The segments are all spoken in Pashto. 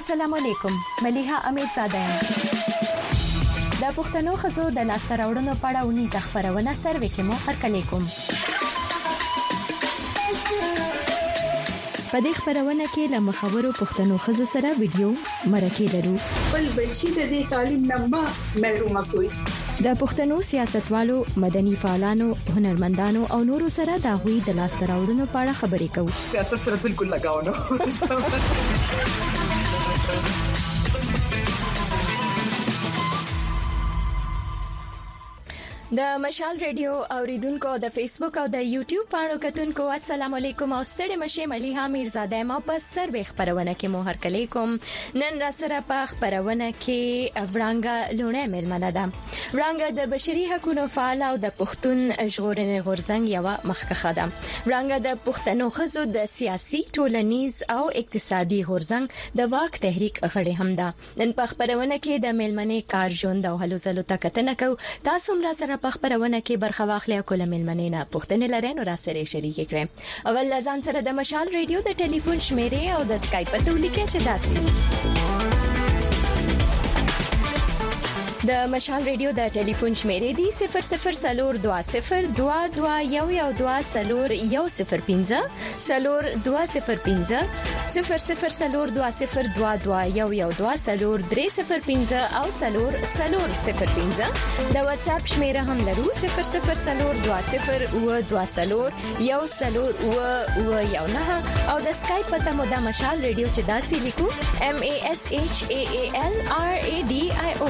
السلام علیکم. ملیحه امیرزاده یم. د پښتنو ښځو د لاسته راوړنو په اړه ونیزه خپرونه سروې کې مو هرکلی کوم. په دې خپرونه کې له مخورو پښتنو ښځو سره ویډیو مرکې لرو. بل بچی د دې تعلیم نه محروم کوي. د پښتنو سیاستوالو، مدني فعالانو، هنرمندانو او نورو سره د غوي د لاسته راوړنو په اړه خبرې کوو. سیاست سره بالکل لگاو نه. د مشال ریډیو اوریدونکو د فیسبوک او د یوټیوب پاڼو کتونکو السلام علیکم او ستړي مشه ملیحه امیرزاده ما په سروې خبرونه کې مو هرکلی کوم. نن را سره په خبرونه کې ورانګه لونه ملمنه ده. ورانګه د بشري حقوقو فعال او د پښتون ژغورنې غورځنګ یو مخکخه ده. ورانګه د پښتنو ښځو د سیاسي، ټولنیز او اقتصادي غورځنګ د واک تحریک غړي هم ده. نن په خبرونه کې د ملمنې کار ژوند او هلو ځلو تکتنه کو. تاسو هم را سره په خبرونه کې برخه واخلئ او کله ملمنې نه پوښتنې لرئ نو را سره شریک کړئ. اول ځان سره د مشال ریډیو د ټلیفون شمیرې او د اسکایپ په تولیکه چې داسې د مشال ریډیو د ټلیفون شمیرې دي 002022120105 002022120120 او 0005 د واتس اپ شمیره هم لرو 002020100109 او د اسکایپ په تمو د مشال ریډیو چې داسې لیکو MASHAALRADIO.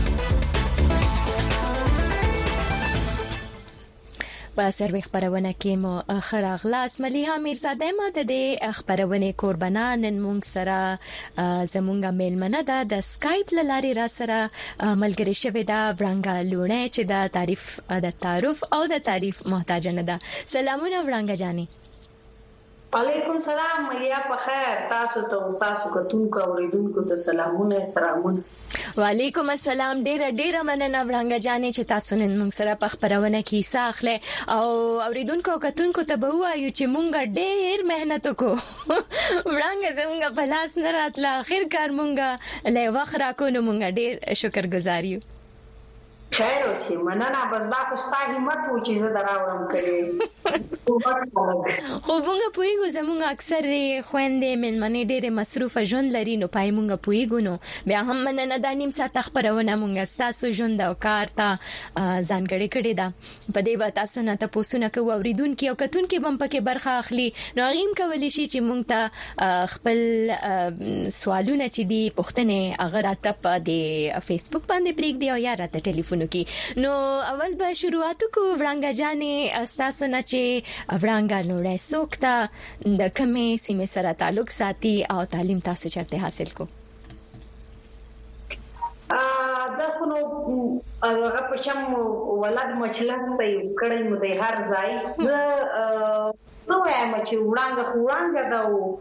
په سروې خبرونه کې مو خراغلاس ملیحه امیرزاده ما د دې خبرونه قربانان نن مونږ سره زمونږه میلمنه ده د اسکایپ لارې را سره ملګری شوی دا ورانګه لونه چې د تعارف او د تعریف محتاج نه ده. سلامونه ورانګه جاني. وعلیکم سلام ملیا په خیر. تاسو ته تاسو کتونکو اوریدونکو ته سلامونه احترامونه. وعلیکم السلام. ډیره مننه ورانګه جانې چې تاسو نن موږ سره په خبرونه کې ساخله او اوریدونکو کتونکو ته به وایو چې موږ ډیر مهنت وکړو. ورانګه زموږ په لاس نه راتله اخر کار موږ له وخت راکو نو موږ ډیر شکرګزار یو. خیر اوسې مننه. بس دا خو ستا همت و چې زه دراوړم کړې. خو موږ پوهیږو زموږ اکثر خويندې ملمنې ډېر مصروفه ژوند لري نو پای موږ پوهیږو نو بیا هم مننه د نیم ساعت خبرونه موږ تاسو ژوند او کار ته ځانګړې کړې ده. په دې به تاسو نه تاسو نه کوو اوریدونکو او کتونکو بم پکې برخه اخلي نو غیم کولی شي چې موږ ته خپل سوالونه چې دی پوښتنه اگر راته په فیسبوک باندې پریږدي او یا راته ټلیفون کی. نو اول به شروعات کو ورانګه جانې تاسو نه چې ورانګه نوړې سوکتا د کومې سیمه سره تعلق ساتي او تعلیم تاسو چرته حاصل کو؟ دا خو نو هغه په شم ولادت مچلات ته کړی مو د هر ځای زه وایم چې وړانګه دا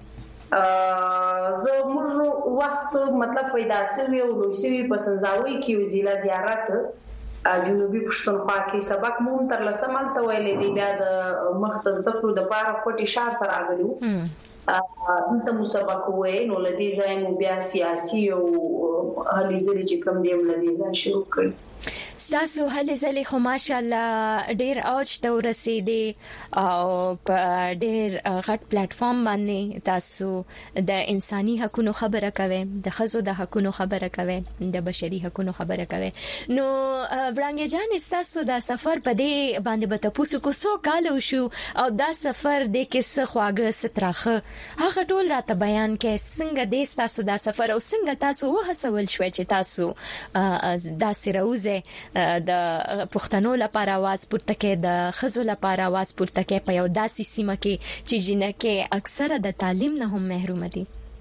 زه موږ وخت مطلب پیدا شوی او لوشي په سنځاوي کې وزیلا زیارت جنوبي پښتونخوا کې سبق مون تر لسمال ته ویلې دی بیا د مختص د کړو د پاره کوټي شهر تر راغلو دلته مو سبق وې نو لدی ځای مو بیا سیاسي او هلي ځلې چې کوم دی لدی ځای شروع کړ. تاسو هلي ځلې خو ماشاءالله ډېر اوج ته ورسېدي او په ډېر غټ پلیټ فارم باندې تاسو د انساني حقوقو خبره کوي، د ښځو د حقوقو خبره کوي، د بشري حقوقو خبره کوي. نو ورانګه جان تاسو دا سفر په دې باندې به تاسو کو سو کال شو او دا سفر د کیسه خواږه ستراخه هغه ټول راته بیان کې څنګه د تاسو دا سفر او څنګه تاسو وهڅول شو چې تاسو دا سروزه د پښتنو لپاره आवाज پورته کې د خزو لپاره आवाज پورته کې په یو داسې سیمه کې چې جنکه اکثره د تعلیم نه هم محروم دي.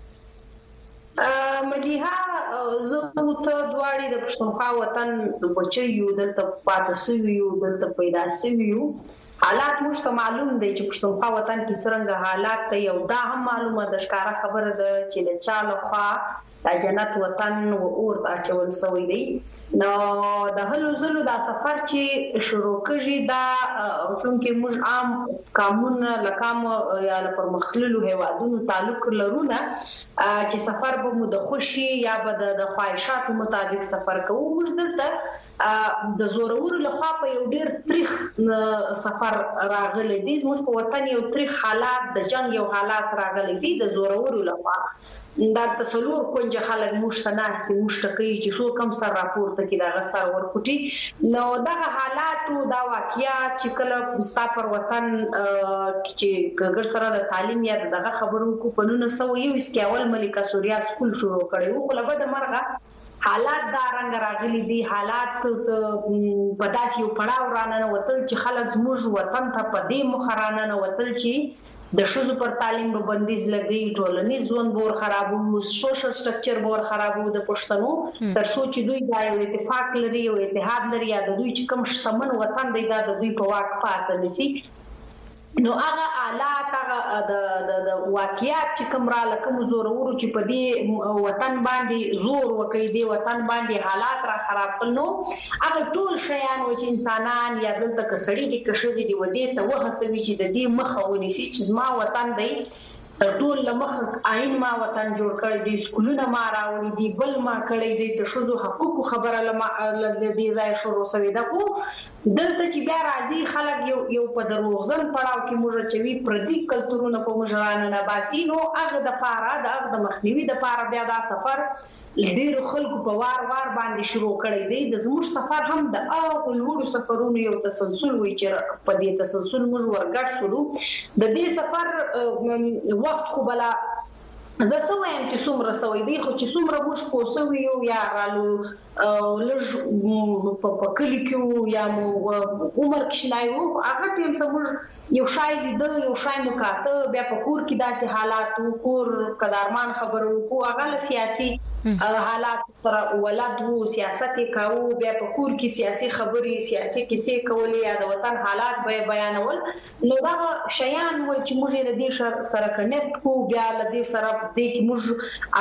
مليها زه ته دواړي د پښتونخوا وطن بچي یو دلته پاتې سوي یو دلته پیدا سوي یو حالات موږ ته معلوم دي چې پښتونخوا وطن کې څنګه حالات ته یو دا هم معلومه ده ښکاره خبره ده چې د چا لخوا د جنت وطن و اور ته اچول شوی دی نو د هلو زلو دا سفر چې شروع کړي دا چونکې موږ عام قانون لکام یا پرمختللو هیوادونو تعلق لرونه چې سفر به مو د خوشي یا به د خواهشاتو مطابق سفر کوو موږ دلته د زورور لخوا په یو ډیر تاریخ سفر راغلی دی موږ په وطن یو تاریخ حالات د جنگ یو حالات راغلي دي د زورور لخوا دا تسلور کونجه خلک مشتناستي مشتقي چې څو کم سر راپورته کې دا غسر ورکوټي نو دا حالات او دا واقعیات چې کله مسافر وطن چې ګر سره د تعلیم یا دغه خبرو کو په 1991 ملکه سوریا سکول شروع کړو خو لبد مرغه حالات دا رنګ راغلي دي حالات په داسې یو پړاو رانه وتل چې خلک زموږ وطن ته په دې مخرانه وتل چې د شوزو پر تعلیم به بندیز لګي ټولنیز ژوند بور خرابو سوشل سټرکچر بور خرابو د پښتنو تر څو چې دوی دا یو اتفاق لري او اتحاد لري یا د دوی چې کوم شتمن وطن دی دا د دوی په واک پاتې نشي نو هغه آلات هغه د واقعیات چې کوم را لکه زورورو چې په دې وطن باندې زور وکړي دی وطن باندې حالات را خراب کړنو هغه ټول شیان و چې انسانان یا دلته کسړي کې کشزي دی ودی ته وهڅوي چې د دې مخه ونیسي چې زما وطن دی ټول لمخ عین ما وطن جوړ کړی دی سکولونه ما راوړي دی بل ما کړی دی د شوزو حقوق خبره لما دې ځای شروع شوی دا کو دلته چې بیا راځي خلک یو په دروغزن پړاو کې موږ چوي پردي کلتورونه په مجرانه نه باسي نو هغه د پاره د مخنیوي د پاره بیا دا سفر ډیر خلکو په وار باندې شروع کړی دی د زموږ سفر هم د اول وړو سفرونو یو تسلسل وی چې په دې تسلسل موږ ورګټ شروع د دې سفر وخت خو بلا زه سویم چې څومره سوي دی خو چې څومره موږ پوسوي یا رالو لږ په کلی کې یا عمر کې شلایو هغه ټیم سمور یو شای لیدل یو شای مکاته بیا په کور کې داسې حالات کور قدرمان خبرو کو هغه سیاسي حالات سره ولادت وو سیاست کاو بیا په کور کې سیاسي خبري سیاسي کیسې کولې یا د وطن حالات به بیانول نو دا شیان و چې موږ د دې سره کنیکټ کو بیا د دې سره د موږ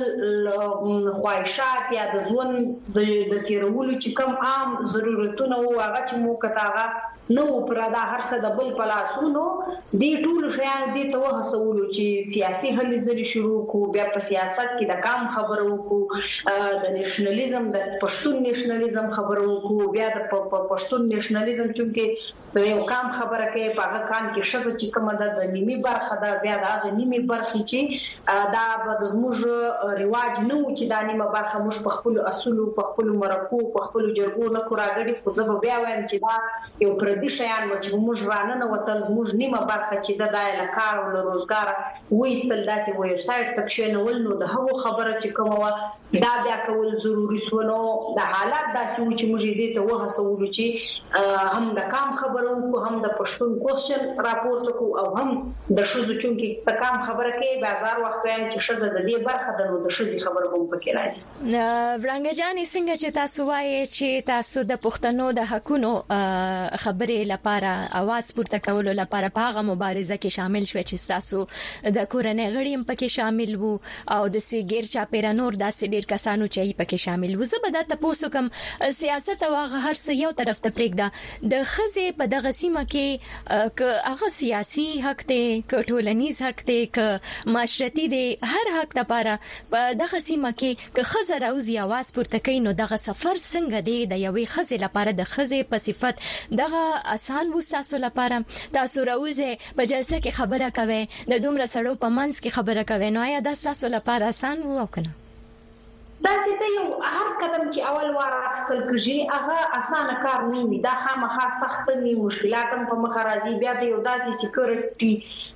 خپل خواهشات یا د ژوند د تیرولو چې کوم عام ضرورتونه او هغه چې مو کتاغه نو پر دا هر څه د بل پلاسونو دې ټول شیان دې ته وهڅولو چې سیاسي هلې ځلې شروع کو بیا په سیاست کې د کام خبرو کو د نېشنلیزم د پښتون نېشنلیزم خبرو کو بیا د پښتون نېشنلیزم چې یو کام خبره کوي په هغه کام کې شته چې کومه د نیمه برخه ده بیا د نیمه برخه چې دا د زموږ رواج نو چې د نیمه برخه موږ په خپل اصول په خپل مرکو په خپل جرګو نه کوراګړي خو زه بیا وایم چې دا یو پردي شیان و چې موږ رانه نه وتل زموږ نیمه برخه چې د دایله کار او روزګار وېستل داسې ویب سټ تکشنول نو د هغو خبره چې کومه دا بیا کول ضروري سونو د حالات داسې و چې موږ دې ته وهڅولو چې هم د کام خبرو کو هم د پښتون کوشن راپورته کو او هم د شوزو چونکې د کام خبره کې بازار وخت وایم چې شزه د دې برخه د نو د شزي خبر هم پکې راځي ورنګ جانې څنګه چې تاسو وایي چې تاسو د پښتنو د حقونو خبرې لپاره आवाज پورته کولو لپاره په هغه مبارزه کې شامل شوي چې تاسو د کورنۍ غړي هم پکې شامل وو او د سیګر چا پیرانور داسې ډیر کسانو چې پکې شامل وو زه به دا تاسو کوم سیاست او هر څه یو طرف ته پرېږده د خزه په دغه سیمه کې ک هغه سیاسي حق ته ک ټولنیز حق ته ک معاشرتي دی هر حق لپاره په دغه سیمه کې ک خزه راوځي आवाज پورته کوي نو دغه سفر څنګه دی د یوې خزه لپاره د خزه په صفت دغه آسان وو تاسو لپاره تاسو راوځي په جلسه کې خبره کوي د دومره سړو په منځ کې خبره کوي نو آیا دا تاسو لپاره آسان وو او کنه دا چې یو هر قدم چې اول وار اخستل کېږي هغه اسانه کار نه وي دا خامخا سخت نه مشکلات هم په مخ راځي بیا د یو داسې سکیورټي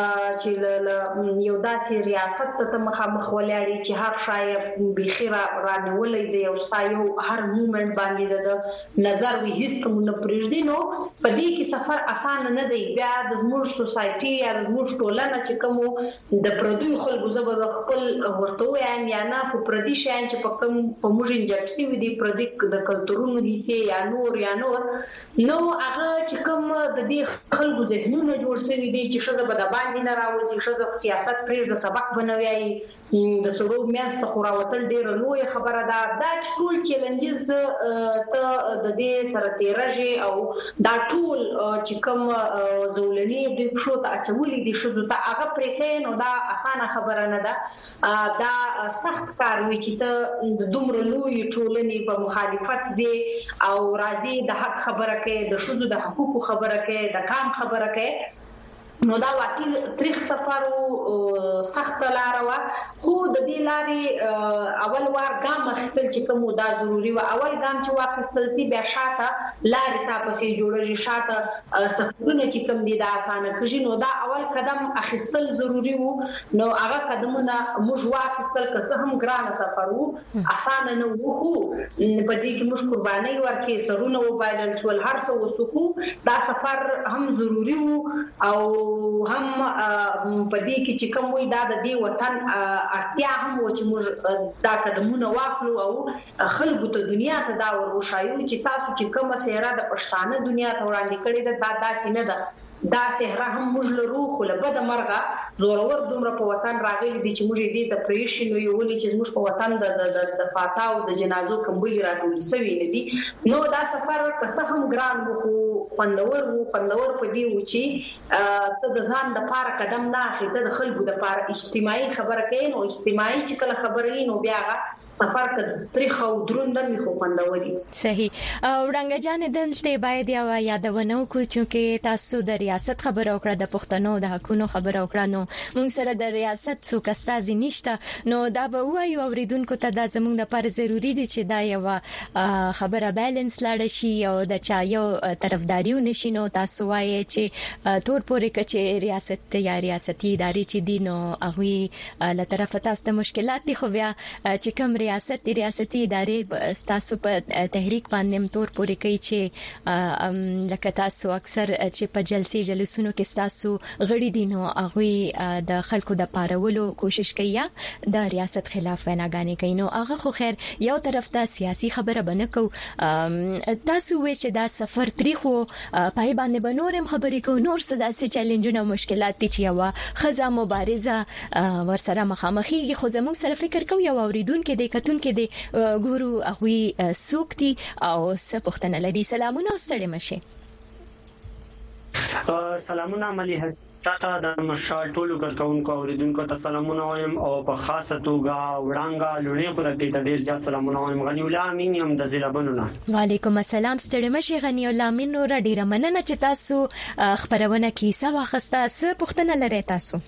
چې یو داسې ریاست ته مخامخ ولاړی چې هر شای بخیره رانیولې دی او سایو هر مومنت باندې د نظر وی هیڅ کوم نه پرېږدي نو په دې کې سفر اسانه نه دی بیا د زموږ سوسايټي یا د زموږ ټولنه چې کوم د پردوی خلکو زبر خپل ورته وایم یا نه خو پردي شان چې په موږ انجکټ سي وي د پروجیکټ د کلتورونو حصے یا نور نو هغه چې کوم د دې خلکو ذهنونه جوړ شوی دي چې شزه به د باندې نه راوځي شزه سیاست پرې د سبق بنوي د سړو میاسته خوراوتل ډیره لوی خبره ده دا ټول چیلنجز ته د دې سره تیرجی او دا ټول چې کوم زولنی د شو ته اچولې دي شزه ته هغه پرې کین نو دا اسانه خبره نه ده دا سخت کار وي چې ته د دومره لوی ټولنې په مخالفت زی او راځي د حق خبره کوي د شذو د حقوقو خبره کوي د کام خبره کوي نو دا واقعي تاریخ سفر او سخت لار وا خو د دې لارې اول وار ګام اخیستل چې کوم دا ضروری و اول ګام چې واخیستل سي بیا شاته لارې تاسو جوړږي شاته سفرونه چې کوم دي دا اسانه کړي نو دا اول قدم اخیستل ضروری وو نو هغه قدمونه موږ واخیستل که څه هم ګران سفر وو اسانه نه وو خو په دې کې موږ قرباني ورکې سرونه وبایل سول هر څه وسخو دا سفر هم ضروری وو او هم په دې کې چې کوم وي دا د دې وطن اړتیا هم و چې موږ دا قدمونه واخلو او خلکو ته دنیا ته دا ورشایو چې تاسو چې کومه سیاره د پښتانه دنیا ته وړاندې کړې ده دا داسې نه ده دا سهره هم موږ له روح له بد مرغه زورور دومره په وطن راغلي دي چې موږ دې ته پریشي نو یو ولې چې موږ په وطن د فاتاو د جنازو کمبلي راټول سوي ندي نو دا سفر که څه هم ګران وو خوندور په دې و چې ته د ځان د پاره قدم نه اخلي ته د خلکو د پاره اجتماعي خبره کوي نو اجتماعي چې کله خبرې نو بیا سفر ک تاریخ او دروند مې خو خوندوري صحیح وړاندې جان دلته باید یادونه کو چې تاسو د ریاست خبر او کړه د پښتنو د حقونو خبر او کړه نو موږ سره د ریاست څو کستازي نشته نو دا به وایو اوریدونکو ته دا زموږ لپاره ضروری دي چې دا یو خبره بیلانس لاړ شي او د چا یو طرفداریو نشي نو تاسو وایي چې تور پورې کچې ریاست یا ریاستي ادارې چې دي نو هغه له طرفه تاسو ته مشکلات دي خو بیا چې کوم ریاستي ادارې تاسو په تحریک باندې تور پورې کوي چې لکه تاسو اکثر چې په جلسونو کې تاسو غړي دي نو هغه د خلکو د پارولو کوشش کوي یا د ریاست خلاف ویناګانې کوي نو هغه خو خیر یو طرف ته سیاسي خبره بنه کو تاسو وې چې دا سفر تاریخو پای باندې بنورم خبرې کو نور څه داسې چیلنجونه مشکلات دي چې یو خزه مبارزه ورسره مخامخي خو زموږ سره فکر کوي او اوریدونکو د کتون کې د ګورو هغه سوکتي او سپختنه لري سلامونه ستړي مشه سلامونه مليحه تاته د مشال ټولو کارکونکو اوریدونکو ته سلامونه وایم او په خاصه توګه وړانګه لونی خورکې ته ډیر زیات سلامونه وایم غنی الله امین یم د زیلبنونه وعلیکم السلام ستړي مشه غنی الله امین نور ډیر مننه چې تاسو خبرونه کیسه واخسته سپختنه لري تاسو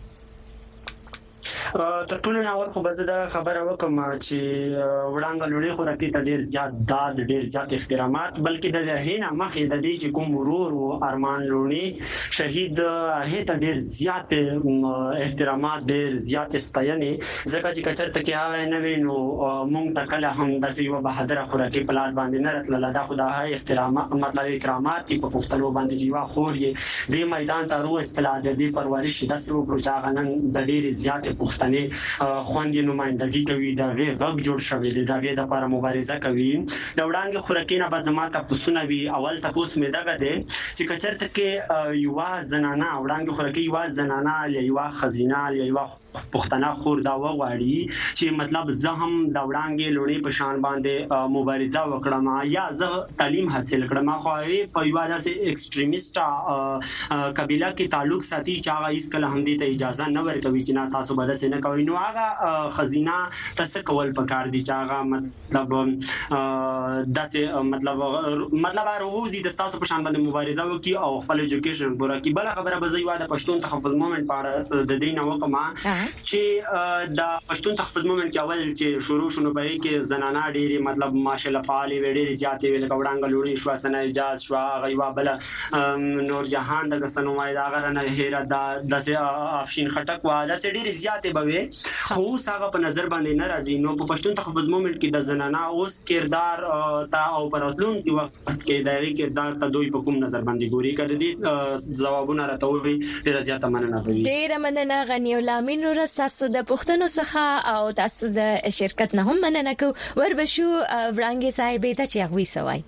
تر ټولو نه ورخه به زه خبره وکم چې وړاندې لوري خو راکې ته ډیر زیات داد ډیر زیات احترامات بلکې د هینا مخې د دې چې کوم ورور او ارمان لوري شهید هغه ته ډیر زیات احترامات ډیر زیات ستاینې ځکه چې کچرته کې هغه نه وینو مونږ ته کله هم د یو بهادر خو راکې پلاس باندې نه راتله دا خدای احترامات مطلب اکرامات په پښتنو باندې جیوا خورې د میدان ته روز استلا د دې پرورش د سرو پروچاغنن د ډیر زیات پښتني خوندې نمائندګي کوي دا غږ جوړ شوی دی دا د لپاره مبارزه کوي دا وړاندې خورکینه به زماته پسونه وی اول تاسو مې دغه دی چې کچرته کې یو زنانه وړاندې خورکی یو زنانه یو خزینه یو پښتنه خور دا وغواړي چې مطلب زه هم د وړاندې لوري په شان باندې مبارزه وکړم یا زه تعلیم حاصل کړم خو په یو داسې ایکستریمیسټ قبيله کې تعلق ساتي چې هغه هیڅ کله هم دې ته اجازه نه ورکوي چې نه تاسو بده څه نه کوي نو هغه خزینه تاسو کول پکار دي چې هغه مطلب داسې مطلب روزي د تاسو په شان باندې مبارزه وکړي او خپل ایجوکیشن پوره کړي بل خبره به زه یو د پښتون تحفظ مومنت په د دین وکما چې د پښتون تحفظ مومنت کې اول چې شروع شونه به کې زنانه ډېری مطلب ماشاءالله فعال وړي زیاتې ویل کوړانګ لوري شو سن اجازه شو غیوا بل نور جهان د سنومای دا غره هیره د افشین خټک وا د ډېری زیاتې بوي خو هغه په نظر باندې ناراضي نو په پښتون تحفظ مومنت کې د زنانه اوس کردار تا او پراتلون کې وخت کې دایره کردار ته دوی په کوم نظر باندې ګوري کړي دي جوابونه راټولوي ډېر زیات مننه کوي ډېر مننه غنی الله امین ډیره تاسو د پښتنو څخه او تاسو د شرکت نه هم مننه کو وربشو وړاندې صاحب ته چې غوي سوای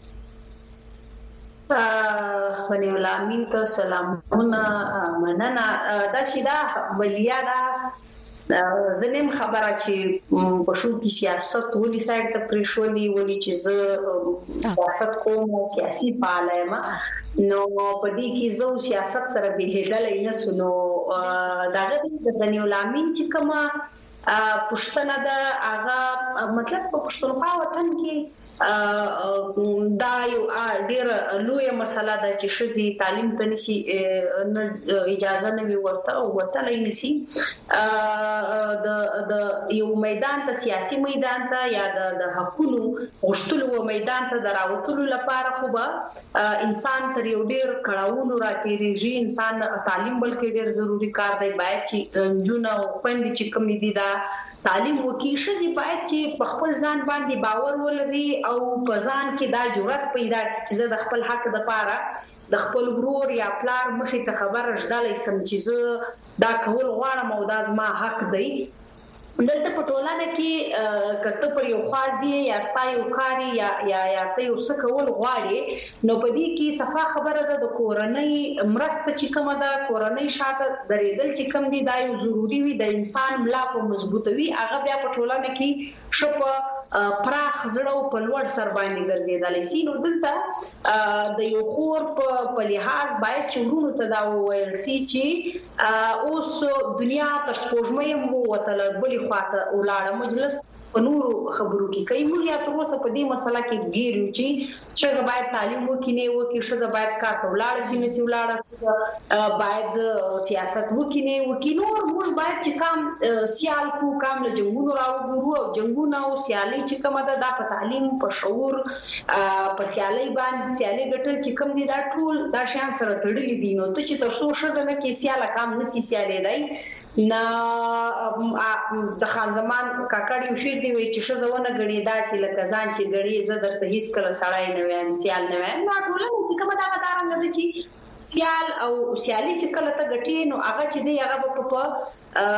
ونی ولامین ته سلامونه مننه دا شیدا ولیادا زنیم خبره چې په شو کې سیاست ولې سایت ته پریښولي ولې چې زه سیاست کوم سیاسي فعال یم نو په دې کې زه سیاست سره بهېدل نه سونو داغه د غنی ولامین چې کومه پښتنه ده هغه مطلب په پښتونخوا وطن کې دا یو ډېر لوی مسله ده چې شذي تعلیم ته نشي اجازه نه وي ورته نشي د یو میدان ته سیاسي میدان ته یا د حقوقو غوښتلو میدان ته دراوتلو لپاره خو به انسان تر یو ډېر کړهونو راتېریږي انسان تعلیم بلکې ډېر ضروری کار دی باید چې جون او پندې چې کوم دي دا تعلیم وکي شذي باید چې په خپل ځان باندې باور ولري او په ځان کې دا جرأت پیدا کړي چې د خپل حق لپاره د خپل ورور یا پلار مخې ته خبر راشدلې سم چې دا کول غواړم او دا زما حق دی دلته په ټولنه کې کته پر یو خوازي یا ستایو کاری یا ته یو څه کول غواړي نو په دې کې صفه خبره ده د کورنۍ مرسته چې کومه ده کورنۍ شاته درېدل چې کوم دي دا یو ضروری وي د انسان ملا په مضبوطوي هغه بیا په ټولنه کې شپه پراخ زړه په لوړ سر باندې ګرځیدل شي نو دلته د یو خور په لحاظ باید چې ورونو ته دا وویل شي چې اوس دنیا تر سپوږمۍ مو وتل بلی خواته ولاړه مجلس په نورو خبرو کې کوي موږ یا تر اوسه په دې مسله کې ګیرو چې باید تعلیم وکړي شزه باید کار ته ولاړ شي نسی ولاړ باید سیاست وکړي نور موږ باید چې کام سیال کو کام له جنگونو راوګورو او جنگونه او سیالي چې کومه ده د تعلیم په شعور په سیالي باندې سیالي ګټل چې کوم دي دا ټول دا شان سره تړلي دي نو ته چې تر څو شزه نه کې سیاله کام نسی سیالي دی نه د خان زمان کاکړ یو شعر دی وی چې شزونه غړي داسې لکه ځان چې غړي زه درته هیڅ کله سړای نه وایم سیال نه وایم نو ټولنه چې کومه دا غدارنګ دي چې سیال او سیالي چې کله ته غټي نو هغه چې دی هغه په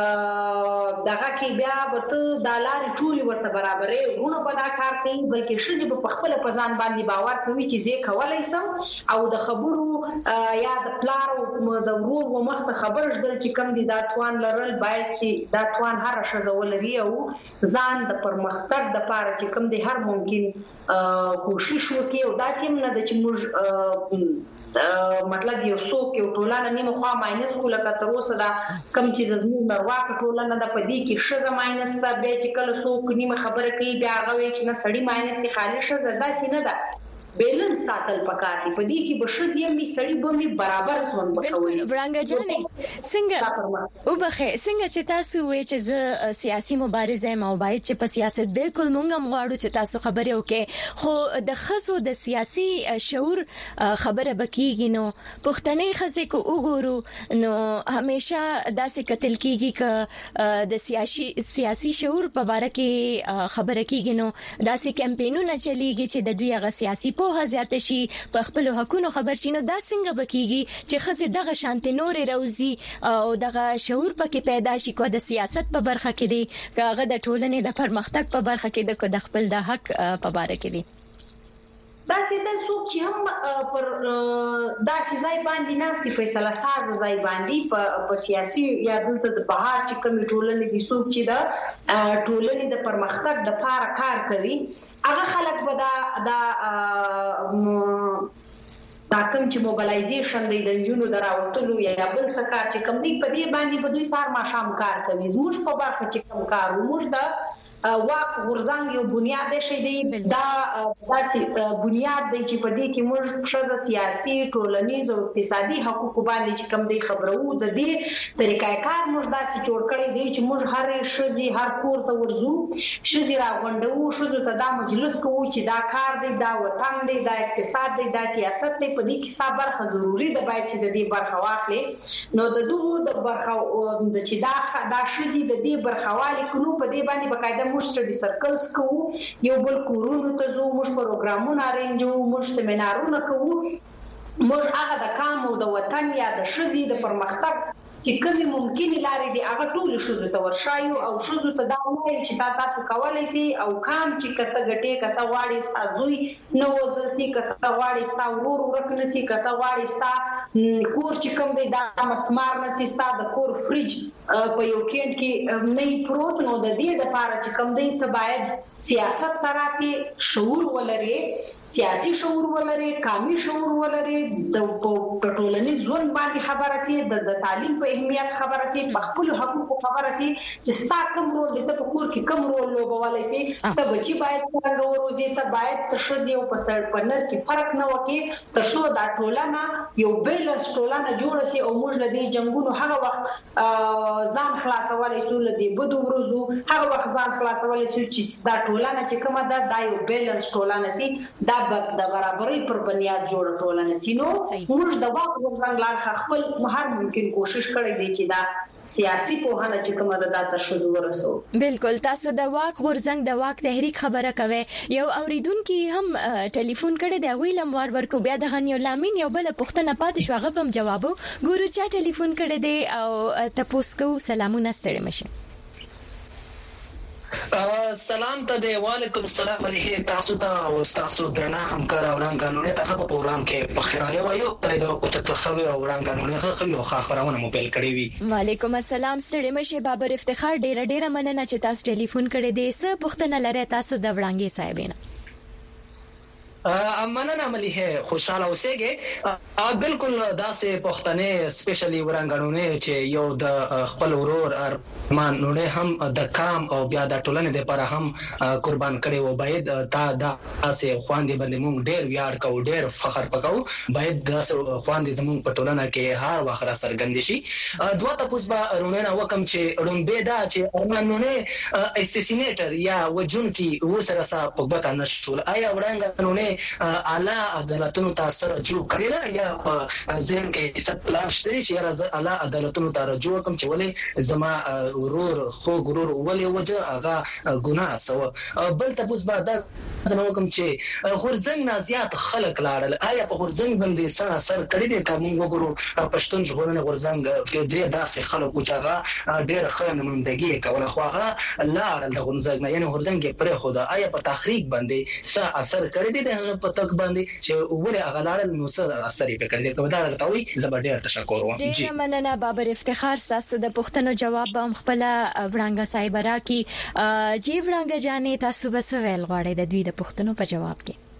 دغه کې بیا به دالار ټولي ورته برابرې ورونه په دا کار کوي بلکې شزي په خپل پزان باندې باور کوي چې زه کولای سم او د خبرو یا د پلار او د ورور و مخ ته خبر ژدل چې کم دي دا توان لرل باید چې دا توان هر شزه ولري او ځان د پرمختګ د لپاره چې کم دي هر ممکن کوشش وکړي او دا سیم نه د چې موږ مطلب یو څوک یو ټولنه نیمه خوا ماینس کوله کتر اوسه دا کم چې د زموږ مرواکه ټولنه د پدې کې شزه ماینس ته به چې کله څوک نیمه خبره کوي بیا هغه چې نه سړی ماینس دي خالي شزه داسې نه ده بیلنس ساتل پکاتي پدې کې بشز یې می سړی به می برابر ځون بکوي برانګه جانې څنګه وبخه څنګه چې تاسو وې چې ز سیاسي مبارزه ما باید چې په سیاست بالکل مونږ هم غواړو چې تاسو خبرې وکړي خو د خزو د سیاسي شعور خبره بکیږي نو پښتنې خزې کو وګورو نو همیشه داسې قتل کیږي ک د سیاسي شعور په اړه کې خبره کیږي نو داسې کمپاینونه چلیږي چې د دوی غ سیاسي په زیات شي په خپل حقوقو خبر شي نو دا څنګه بکیږي چې خزه دغه شانت نور روزي او دغه شعور پکې پیدا شي کو د سیاست په برخه کې دی هغه د ټولنې د پرمختګ په برخه کې د خپل د حق په اړه کې دی دا سیده څوک چې هم پر داسې ځای باندې ناستي فیصله ساز ځای باندې په سیاسي یا دلته د بهار چې کوم ټولنې دي څوک چې د ټولنې د پرمختګ د لپاره کار کوي هغه خلک به دا کوم چې موبلایزیشن دی د جنونو دراوتلو یا بل څه کار چې کوم دی په دې باندې به دوی سار ما شام کار کوي زموږ په برخه چې کوم کار موږ دا واک ورزنګ یو بنیاد شي دی دا داسې بنیاد دی چې په دې کې موږ شزه سیاسي ټولنیز او اقتصادي حقوق باندې چې کوم دی خبرو د دې طریقې کار موږ داسې جوړ کړی دی چې موږ هر شزي هر کور ته ورزو شزي راغونډو شزو ته دا مجلس کوو چې دا کار دی دا وطن دی دا اقتصاد دی دا سیاست دی په دې کې صبر ضروری دی باید چې د دې برخه واخلي نو د دوه د برخه د چې دا شزي د دې برخه والی کونو په دې باندې بقاعده موږ سټډي سرکلز کوو یو بل کورونو ته زو موږ پروګرامونه ارینجو موږ سیمینارونه کوو موږ هغه د کام او د وطن یا د شذي د پرمختګ چې کومي ممکنه لارې دي هغه ټول شوزو ته ورشایو او شوزو ته دا وایي چې تاسو کولای شئ او کام چې کته غټي کته واړی تاسو نو وزل سي کته واړی تاسو ورور ورکنه سي کته واړی تاسو کور چې کوم دی دا مسمار نسی تاسو د کور فریج په یو کېند کې نه پروت نو د دې لپاره چې کوم دی ته باید سیاست طرفي شعور ولري سیاسي شعور ولري قومي شعور ولري د ټولنیز ژوند باندې خبره سي د تعلیم په اهمیت خبره سي په خپل حقوقو خبره سي چې ستا کوم رول دی ته په کور کې کوم رول لوبولای سي ته بچي باید څنګه وروزي ته باید تشذي او پنر کې فرق نه وکي تر څو دا ټولنه یو بیلنس ټولنه جوړ شي او موږ له دې جنگونو هغه وخت ځان خلاصولای شو له دې بدو ورځو هغه وخت ځان خلاصولای شو چې دا ټولنه چې کومه ده دا یو بیلنس ټولنه سي دا د برابرۍ پر بنیاد جوړ ټولنه سي نو موږ د واک ورغنګ لار خپل هر ممکن کوشش کړی دی چې دا سیاسي پوهانه چې کومه ده دا تر شذ ورسو بالکل تاسو د واک ورزنګ د واک تحریک خبره کوي یو اوریدونکو هم ټلیفون کړي دی ویلم ورکو بیا د غنیو لامین یو بل پښتنه پاتې شو هغه هم جوابو ګورو چا ټلیفون کړي دی او تاسو کو سلامونه ستړي مشه سلام ته دی وعلیکم السلام علیه تاسو ته او تاسو درنه همکار اوران قانوني ته په پروګرام کې بخیراله وایو ته او ته خو اوران قانوني خو خبرونه موبایل کړی وی وعلیکم السلام ستړي مشه بابر افتخار ډیره مننه چې تاسو ټلیفون کړی دی څه پښتنه لري تاسو د وړاندې صاحبینه مننه مليحه خوشاله اوسېږي بالکل داسې پښتنې سپیشلی ورانګړونه چې یو د خپل ورور ارمان نونه هم د کام او بیا د ټولنې لپاره هم قربان کړي و باید تا داسې خواندې باندې موږ ډېر ویاړ کوو ډېر فخر وکړو باید داسې خواندې زموږ په ټولنه کې هر وخت را څرګند شي دوه تاسو به رونه وکم چې رومبه دا چې ارمان نونه اساسینیټر یا وجون کی وسره سره پګبک نشول آیا ورانګړونه اعلی عدالتونو تاثیر جوړ کړی دا یا په ځین کې ست پلان شته چې اعلی عدالتونو ته رجوع کوم چې ولې زما ورور خو ګرور ولې وجه هغه ګناه سو بل تاسو به دا زنه کوم چې غورزنګ نه زیات خلک لاړل آیا په غورزنګ باندې سره سر کړی دی کوم وګورو پښتون ژغورنه غورزنګ کې ډېر داسې خلک چې هغه ډېر خلک نمائندګي کوله خو هغه لاړل د غورزنګ نه یعنی غورزنګ پرې خو دا آیا په تحریک باندې څه اثر کړی دی په تک باندې چې ولې هغه نو څه اثر یې کړی کوم دا راټوي زبردست تشکر وایم جی مننه بابر افتخار تاسو د پښتنو جواب به خپل وړاندې صاحب را کی جی وړاندې جانې تاسو به څه ویل غواړئ د دوی د پښتنو په جواب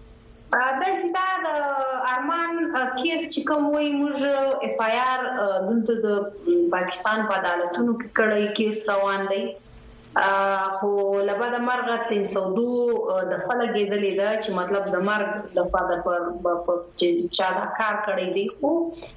کې د ارمان کیس چې کوم وي موږ اف آی آر دلته د پاکستان په عدالتونو کې کړی کیس روان دی خو لبا د مرغ 302 د فلګېدلې ده چې مطلب د مرګ د فاده پر چې چا دا کار کړی دی خو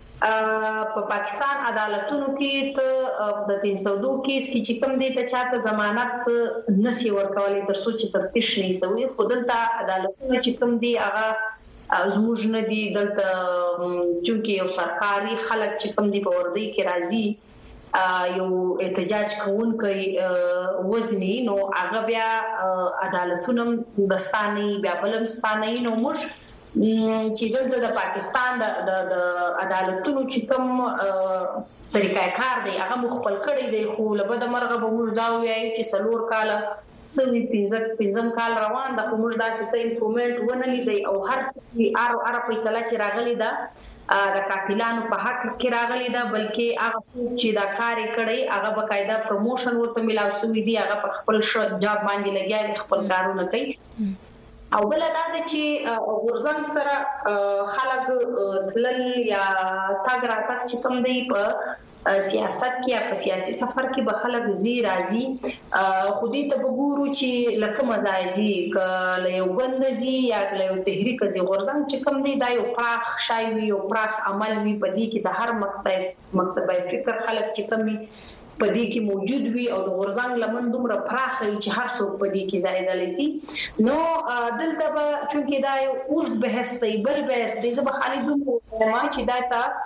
په پاکستان عدالتونو کې ته د 302 کیس کې چې کوم دی ته چاته ضمانت نسی ورکولای تر څو چې تفتیش نه شي خو دلته عدالتونو چې کوم دی هغه زموږ نه دی دلته چې یو سرکاري خلک چې کوم دی په وردی کې راځي یو احتجاج کوونکی وزنی نو هغه بیا عدالتونو دستاني بیا بلمستاني نو موږ چې دلته د پاکستان د عدالتونو چې کوم طریقې کار دی هغه مخبل کړی دی خو لبد مرغه به موږ دا وایو چې سلور کاله سوي پنځم کال روان د کومج داسې سې امپرومنت ونه لیدي او هر څه ار فیصله چې راغلی دا د قاتلانو په حق کې راغلی دا بلکې هغه چې دا کار کړی هغه بقاعده پروموشن ورته ملاو شوی دی هغه په خپل جاب باندې لګیا خپل کارونه کوي او بل دا چې غورزنګ سره خلک تلل یا تاګ راتګ چې کوم دی په سیاست کې یا په سیاسي سفر کې به خلک زی راځي خو دې ته وګورو چې لکه مزایزي ک یو بندزي یا یو تحریک زی غورزنګ چې کوم دی دا یو پراخ شای وي یو پراخ عمل وي په دې کې د هر مکتبه فکر خلک چې کوم په دې کې موجود وي او د غورزنګ لمن دومره پراخ چې هر څوک په دې کې زائدلې سي نو دلته به چونکې دا یو اوږد بحث دی بل بحث دی زه به خالد دومره ما چې دا ته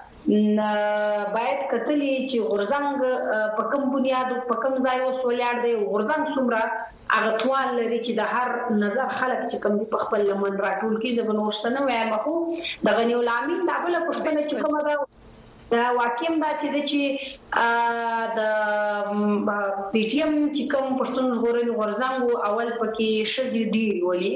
باید کتلې چې غورزنګ په کوم بنیاد په کوم ځای اوس ولاړ دی غورزنګ څومره هغه توان لري چې د هر نظر خلک چې کوم دي په خپل لمن راټول کې زبنور سنوي مخو د غنیو لامین دا بل پښتنه چې کومه دا دا واقعیم داسې د چې د پی ټی ایم چې کوم پښتون ژغورنې غورځنګ اول پکې شزي ډیر ولي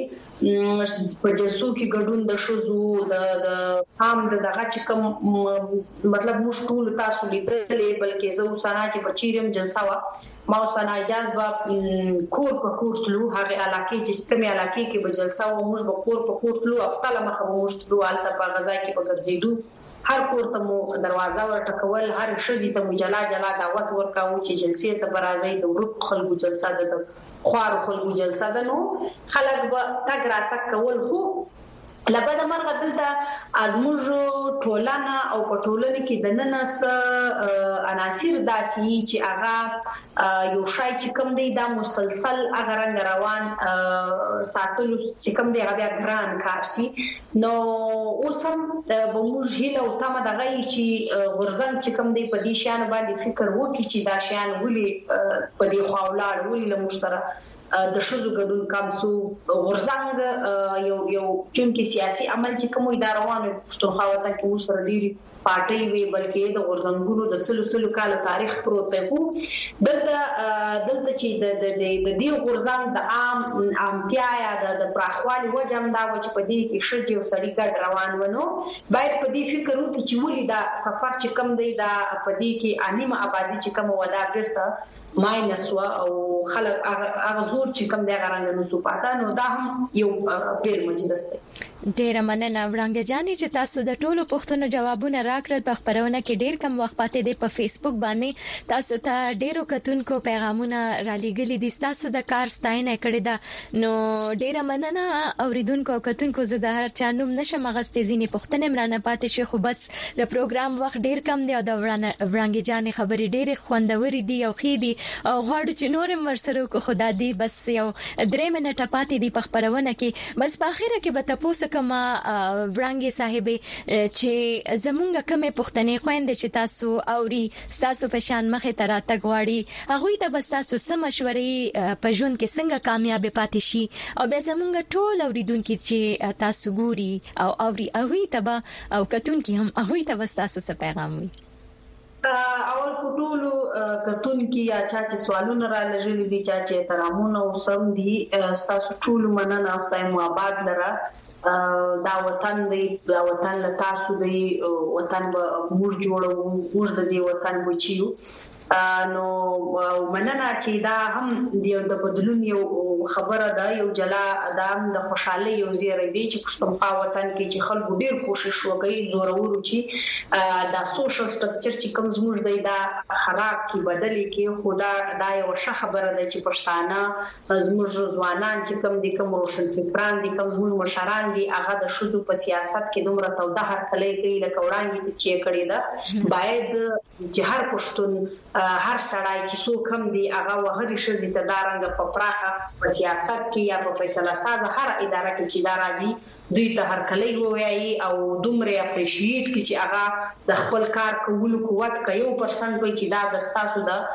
په جلسو کې ګډون د شزو د عام دغه چې کوم مطلب موږ ټول تاسو لیدلې بلکې زه وسانه چې بچیرم جلسه وا ما وسانه اجازه با کور په کور تلو هغه علاقې چې کومه علاقې کې به جلسه و موږ به کور په کور تلو افتاله مخه موږ تلو البته په غزا کې په ګرځېدو هر کور ته مو دروازه ورټکول هر شزي ته مجلا جلا دعوت ورکاو چې جلسې ته برازي د ورک خلکو جلسه ده خوار خلکو جلسه ده نو خلک به تګ را تک کول خو لبد مرغه دلته ازموج ټولنه او په ټولنه کې د ننس عناصر داسي چې هغه یو شای چې کوم دی دا مسلسل هغه رنګ روان ساتلو چې کوم دی هغه ګران کارسي نو اوسم د بموج هله او تمه دغه چې ورزنګ چې کوم دی په دې شان باندې فکر وکړي چې دا شان ولي په دې خواولار ولي له مشتره د شذو ګډون کمسو غورځنګ یو چونکی سیاسي عمل چې کوم اداره روانه پښتونخوا وطن کې موږ سره ډیری پارټي وی بلکې د غورځنګونو د سلسله کال تاریخ پروت دی دلته چې د دې غورځنګ د عامتیا یا د پراخوالي وجم دا چې په دې کې شذ یو سړی ګډ روان ونه باید په دې فکر وکړي چې ولې دا سفر چې کوم دی دا په دې کې انیمه آبادی چې کوم ودا بیرته ماینس او خلک هغه زور چې کوم دی غرانګ نو سپاته نو دا هم یو پیل مجلس دی ډیر مننه وړاندې جاني چې تاسو د ټولو پوښتنو جوابونه راکړل په خبرونه کې ډیر کم وخت پاتې دی په فیسبوک باندې تاسو ته ډیرو کتونکو پیغامونه را لېږلي دي تاسو د کار ستاینه کړې ده نو ډیر مننه اوریدونکو او کتونکو زه د هر چا نوم نشم غوښتې ځینې پوښتنې مرانه پاتې شي خو بس د پروګرام وخت ډیر کم دی او د وړاندې جاني خبرې ډیر خوندورې دي او خې دي او غواړو چې نورم ورسره کو خدا دې بس یو 3 منټه پاتې دي په خبرونه کې بس په اخره کې به تاسو کما ورانګي صاحب چې زمونږ کومه پښتنې خويندې چې تاسو اوري تاسو په شان مخه تر تګواړي هغه ته بس تاسو سم مشورې په ژوند کې څنګه کامیاب پاتې شي او به زمونږ ټول اوریدونکو چې تاسو ګوري او اوري هغه ته او کتونکو هم هغه ته بس تاسو څه پیغام وي اول ټولو کتونکو یا چې سوالونه را لږلي دي چې ترامونه او سم دي تاسو ټول مننه خدای مو آباد لره دا وطن دی دا وطن له تاسو دی وطن به موږ جوړو موږ د دې وطن بچیو نو مننه چې دا هم د بدلون یو خبره ده یو جلا ادم د خوشحالي یو زیری دی چې پښتونخوا وطن کې چې خلکو ډیر کوشش وکړي زورورو چې دا سوشل سټرکچر چې کوم زموږ دی دا خراب کی بدلی کې خدا دا یو ښه خبره ده چې پښتانه زموږ ځوانان چې کوم دي کوم روشن فکران دي کوم زموږ مشران دي هغه د شذو په سیاست کې دومره توده هرکلې کوي لکه وړاندې چې کړی ده باید چې هر پښتون هر سړی چې څوک هم دی هغه وهري شزي ته دارنګ په پراخه په سیاست کې یا په فیصله ساز هر اداره کې چې دا راځي دوی ته هر کله وایي او دومره اپریشیټ کی چې هغه د خپل کار کولو قوت کوي 1% وي چې دا د تاسو د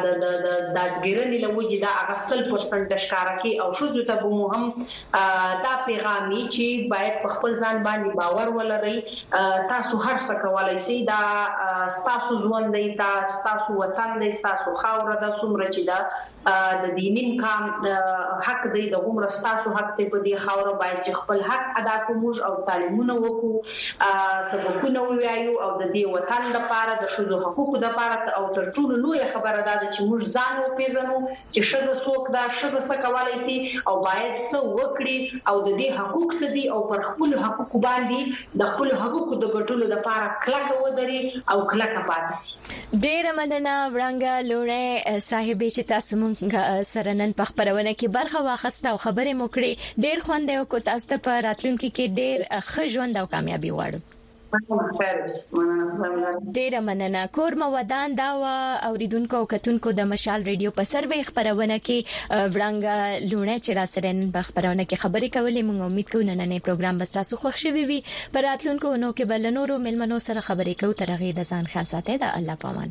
دادګرنې لوجي دا هغه 100% ښکارا کی او شو ته به مهم دا پیغامي چې باید په خپل ځان باندې باور ولرئ تاسو هر څه کولای شئ دا تاسو ژوند دی تاسو وطن دی تاسو خاور د څومره چې دا د دینیم کام حق دی د عمر تاسو حق ته په دې خاور باید چې خپل حق ادا کوو او تعلیمونه وکړو سبقونه وایو او د دې وطن لپاره د شذو حقوقو لپاره او تر ټولو لوی خبره دا چې موږ ځان وپیژنو چې شذ څوک دا شذ څه کولای شي او باید څه وکړي او د دې حقوق څه دي او پر خپل حقوق باندې د خپل حقوقو د ګټلو لپاره کلک ودري او کلک پاتې شي ډیر مننه وړاندې لوړې صاحب چې تاسو مونږ سره نن په خبرونه کې برخه واخسته او خبرې مو کړې ډیر خوند یو کو تاسو ته په راتلونکي کې ډیر ښه ژوند او کامیابی غواړم ډیر مننه کورم ودان دا اوریدونکو او کتونکو د مشال ریډیو په سروي خبرونه کې وړاندې لونه چې را سره نن په خبرونه کې خبرې کولې موږ امید کوو نن نه پروګرام بس تاسو خوښ شوي وي پر راتلونکو نو کې بل نورو ملمنو سره خبرې کوو تر هغه د ځان خیال ساتئ د الله پامان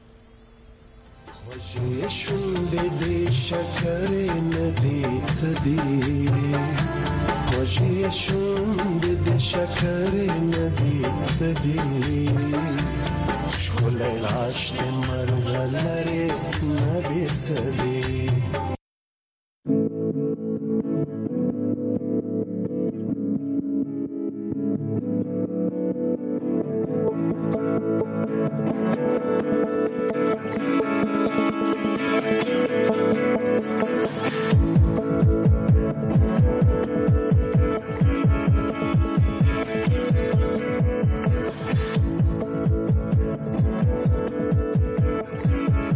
خوشی شونده دی شکر ندی صدی خوشی شونده دی شکر ندی صدی ټول لاش ته مر